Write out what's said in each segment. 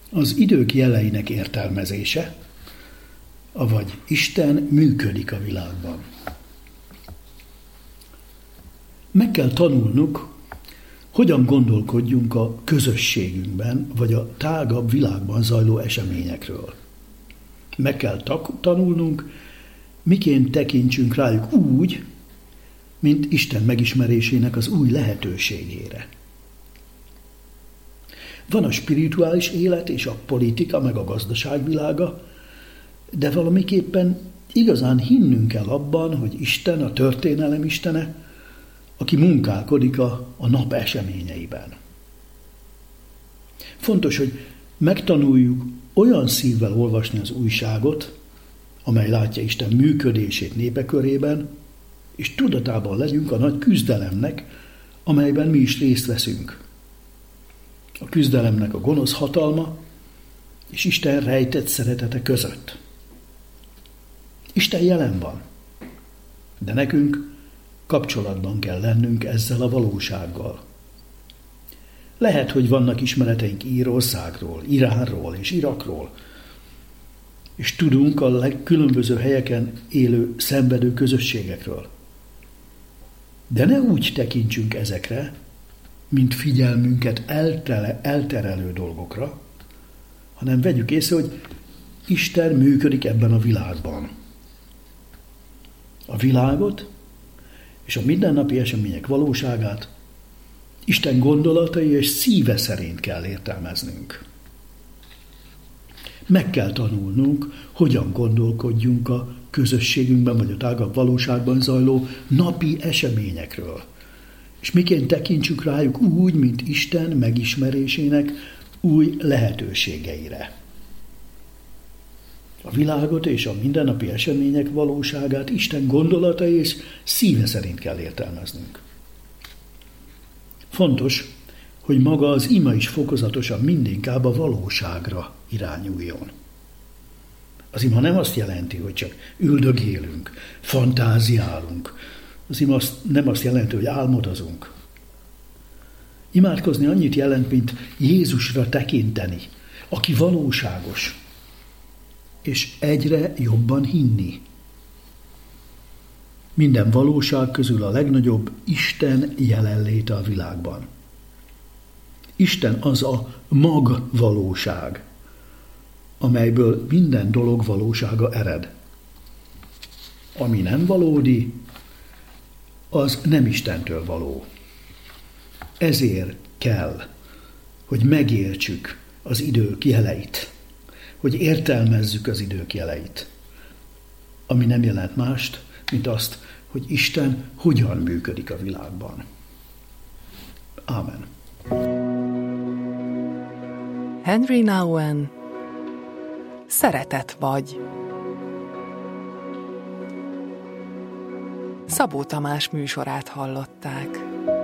Az idők jeleinek értelmezése, avagy Isten működik a világban. Meg kell tanulnunk, hogyan gondolkodjunk a közösségünkben, vagy a tágabb világban zajló eseményekről. Meg kell tanulnunk, miként tekintsünk rájuk úgy, mint Isten megismerésének az új lehetőségére. Van a spirituális élet és a politika, meg a gazdaságvilága, de valamiképpen igazán hinnünk kell abban, hogy Isten, a történelem istene, aki munkálkodik a nap eseményeiben. Fontos, hogy megtanuljuk olyan szívvel olvasni az újságot, amely látja Isten működését népe körében, és tudatában legyünk a nagy küzdelemnek, amelyben mi is részt veszünk. A küzdelemnek a gonosz hatalma és Isten rejtett szeretete között. Isten jelen van, de nekünk kapcsolatban kell lennünk ezzel a valósággal. Lehet, hogy vannak ismereteink Írországról, Iránról és Irakról, és tudunk a legkülönböző helyeken élő, szenvedő közösségekről. De ne úgy tekintsünk ezekre, mint figyelmünket elterelő dolgokra, hanem vegyük észre, hogy Isten működik ebben a világban. A világot és a mindennapi események valóságát Isten gondolatai és szíve szerint kell értelmeznünk. Meg kell tanulnunk, hogyan gondolkodjunk a közösségünkben vagy a tágabb valóságban zajló napi eseményekről, és miként tekintsük rájuk úgy, mint Isten megismerésének új lehetőségeire. A világot és a mindennapi események valóságát Isten gondolatai és szíve szerint kell értelmeznünk. Fontos, hogy maga az ima is fokozatosan mindinkább a valóságra irányuljon. Az ima nem azt jelenti, hogy csak üldögélünk, fantáziálunk. Az ima nem azt jelenti, hogy álmodozunk. Imádkozni annyit jelent, mint Jézusra tekinteni, aki valóságos, és egyre jobban hinni. Minden valóság közül a legnagyobb Isten jelenléte a világban. Isten az a magvalóság, amelyből minden dolog valósága ered. Ami nem valódi, az nem Istentől való. Ezért kell, hogy megértsük az idők jeleit, hogy értelmezzük az idők jeleit, ami nem jelent mást, mint azt, hogy Isten hogyan működik a világban. Ámen. Henry Nouwen, Szeretet vagy. Szabó Tamás műsorát hallották.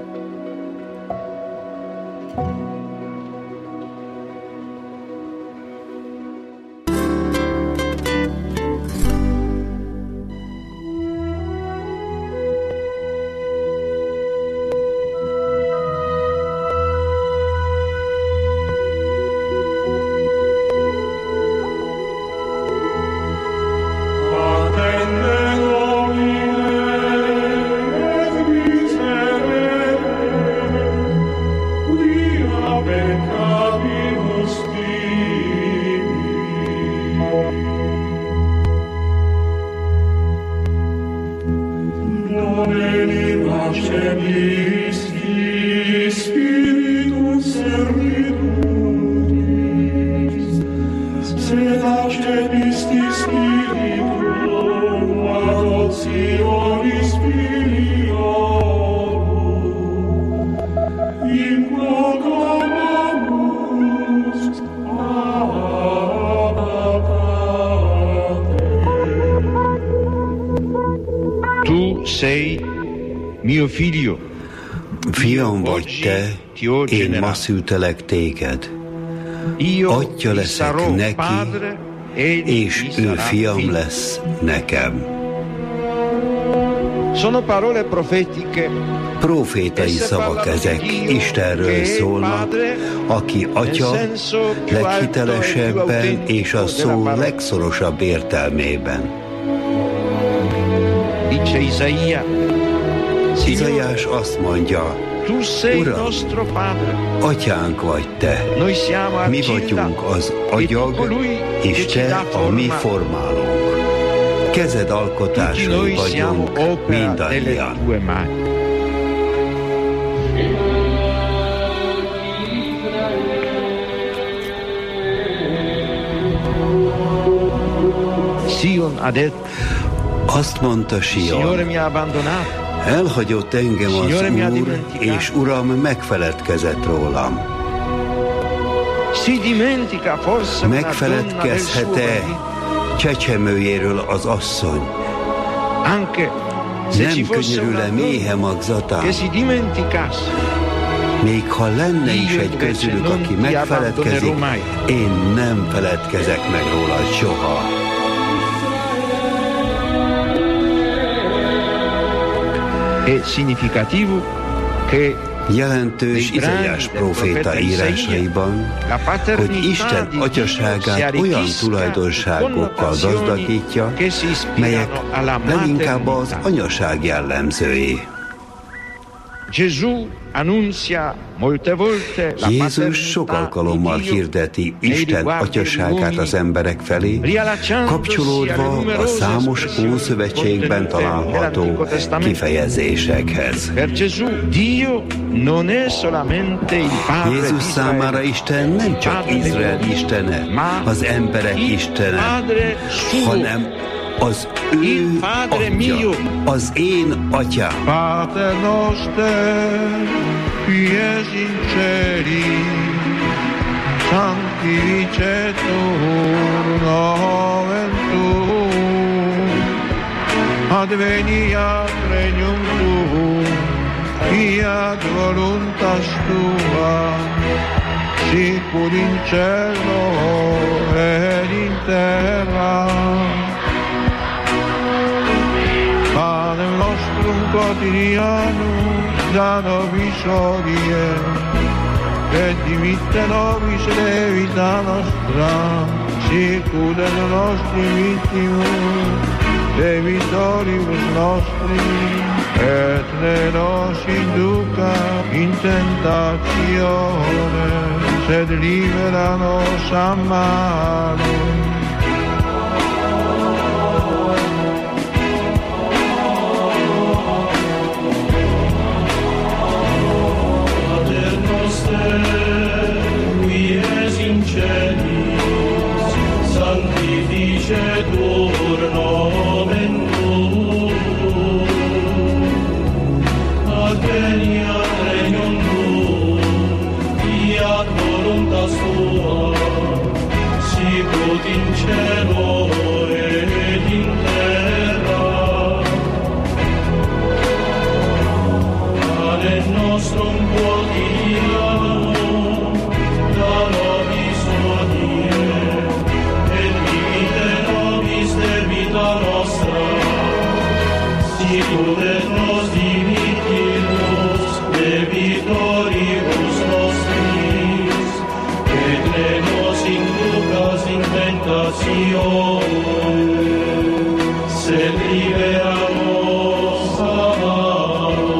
Fiam vagy te, én ma szültelek téged. Atya leszek neki, és ő fiam lesz nekem. Profétai szavak ezek, Istenről szólnak, aki Atya leghitelesebben és a szó legszorosabb értelmében. Izaiás azt mondja: Uram, Atyánk vagy Te, mi vagyunk az agyag, és Te a mi formálónk. Kezed alkotásai vagyunk mindannyian. Azt mondta Sion: elhagyott engem az Úr, és Uram megfeledkezett rólam. Megfeledkezhet-e csecsemőjéről az asszony? Nem könyörül-e méhe magzatán? Még ha lenne is egy közülük, aki megfeledkezik, én nem feledkezek meg rólad soha. Jelentős Izaiás próféta írásaiban, hogy Isten atyaságát olyan tulajdonságokkal gazdagítja, melyek leginkább az anyaság jellemzői. Jézus sok alkalommal hirdeti Isten atyaságát az emberek felé, kapcsolódva a számos Ószövetségben található kifejezésekhez. Jézus számára Isten nem csak Izrael istene, az emberek istene, hanem az ő Atya, az én Atyám. Pater noster, qui es in celi, sanctificetur nomen tuum, adveniat regnum tuum, fiat voluntas tua, sicur in cielo et in terra. Panem nostrum quotidianum da nobis hodie, et dimitte nobis debita nostra, sicut et nostri victimus debitoribus nostri, et ne nos induca in tentatione, sed libera nos a malo. Sanctificetur nomen tuum, adveniat regnum tuum, fiat voluntas tua, sicut in cielo et in terra. Panem nostrum quotidianum da nobis hodie, debita nostra, sicut et nos dimittimus debitoribus nostris, et ne nos inducas in tentatione, sed libera nos a malo.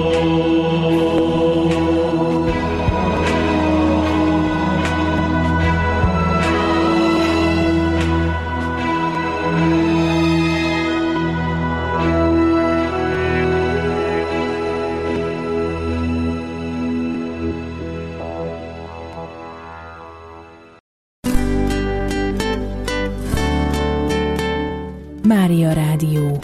Mária Rádió.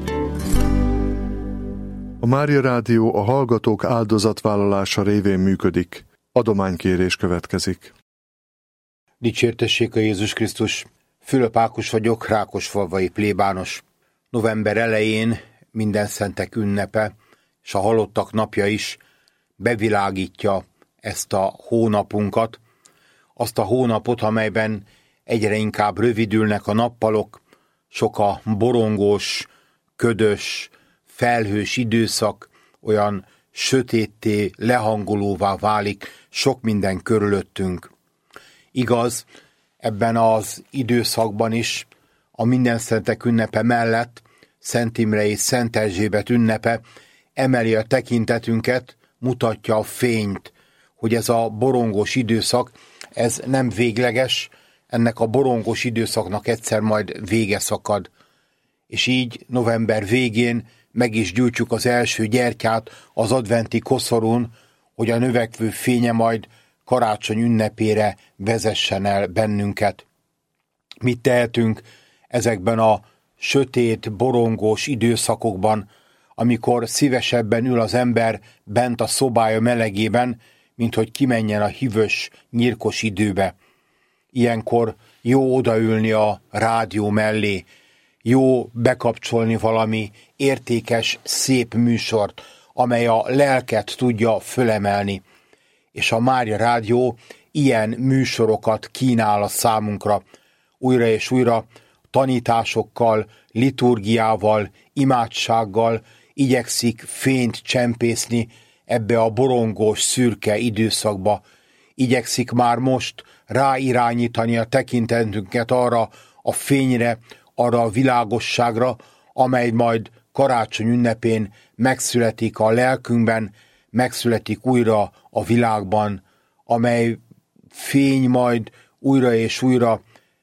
A Mária Rádió a hallgatók áldozatvállalása révén működik. Adománykérés következik. Dicsértessék a Jézus Krisztus! Fülöp Ákos vagyok, Rákosfalvai plébános. November elején minden szentek ünnepe, és a halottak napja is bevilágítja ezt a hónapunkat, azt a hónapot, amelyben egyre inkább rövidülnek a nappalok, sok a borongós, ködös, felhős időszak, olyan sötétté, lehangolóvá válik sok minden körülöttünk. Igaz, ebben az időszakban is a Mindenszentek ünnepe mellett Szent Imre és Szent Erzsébet ünnepe emeli a tekintetünket, mutatja a fényt, hogy ez a borongós időszak, ez nem végleges, ennek a borongós időszaknak egyszer majd vége szakad. És így november végén meg is gyújtjuk az első gyertyát az adventi koszorún, hogy a növekvő fénye majd karácsony ünnepére vezessen el bennünket. Mit tehetünk ezekben a sötét, borongós időszakokban, amikor szívesebben ül az ember bent a szobája melegében, mint hogy kimenjen a hűvös, nyírkos időbe. Ilyenkor jó odaülni a rádió mellé, jó bekapcsolni valami értékes, szép műsort, amely a lelket tudja fölemelni. És a Mária Rádió ilyen műsorokat kínál a számunkra, újra és újra tanításokkal, liturgiával, imádsággal igyekszik fényt csempészni ebbe a borongós, szürke időszakba. Igyekszik már most ráirányítani a tekintetünket arra a fényre, arra a világosságra, amely majd karácsony ünnepén megszületik a lelkünkben, megszületik újra a világban, amely fény majd újra és újra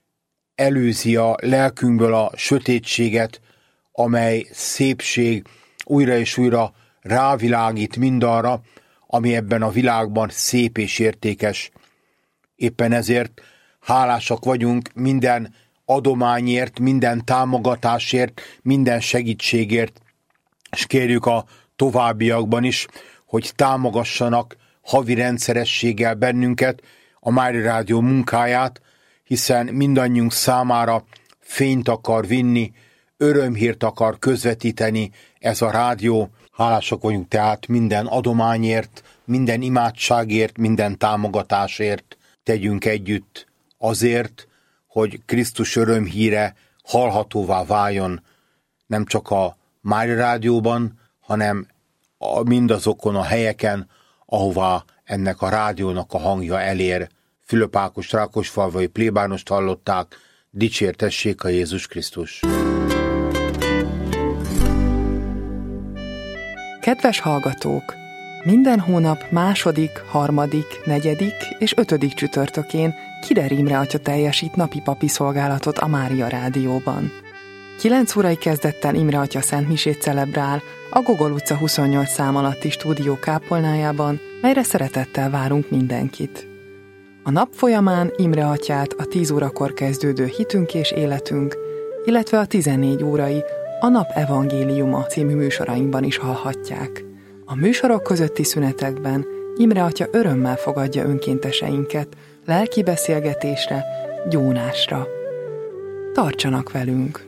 előzi a lelkünkből a sötétséget, amely szépség újra és újra rávilágít mindarra, ami ebben a világban szép és értékes. Éppen ezért hálásak vagyunk minden adományért, minden támogatásért, minden segítségért, és kérjük a továbbiakban is, hogy támogassanak havi rendszerességgel bennünket, a Mária Rádió munkáját, hiszen mindannyiunk számára fényt akar vinni, örömhírt akar közvetíteni ez a rádió. Hálásak vagyunk tehát minden adományért, minden imádságért, minden támogatásért. Tegyünk együtt azért, hogy Krisztus örömhíre hallhatóvá váljon, nem csak a Mária Rádióban, hanem mindazokon a helyeken, ahová ennek a rádiónak a hangja elér. Fülöp Ákos rákosfalvai plébánost hallották, dicsértessék a Jézus Krisztus! Kedves hallgatók! Minden hónap második, harmadik, negyedik és ötödik csütörtökén Kider Imre atya teljesít napi papi szolgálatot a Mária Rádióban. 9 órai kezdettel Imre atya szentmisét celebrál a Gogol utca 28 szám alatti stúdió kápolnájában, melyre szeretettel várunk mindenkit. A nap folyamán Imre atyát a 10 órakor kezdődő Hitünk és életünk, illetve a 14 órai a Nap Evangéliuma című műsorainkban is hallhatják. A műsorok közötti szünetekben Imre atya örömmel fogadja önkénteseinket lelki beszélgetésre, gyónásra. Tartsanak velünk!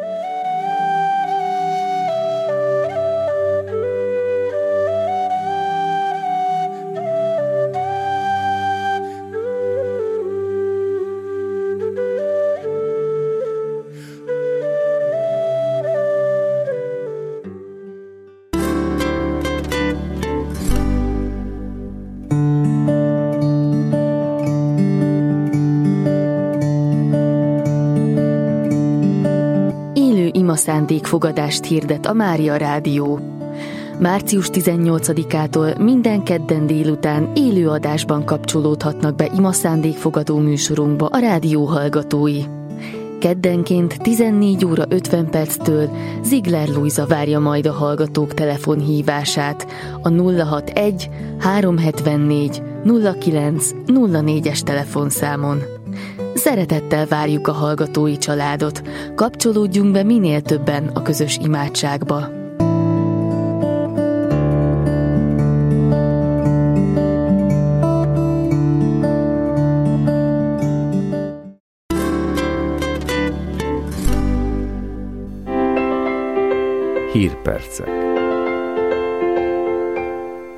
Szándékfogadást hirdet a Mária Rádió. Március 18-ától minden kedden délután élő adásban kapcsolódhatnak be ima szándékfogadó műsorunkba a rádió hallgatói. Keddenként 14 óra 50 perctől Ziegler Lujza várja majd a hallgatók telefonhívását a 061 374 09 04-es telefonszámon. Szeretettel várjuk a hallgatói családot, kapcsolódjunk be minél többen a közös imádságba. Hírpercek.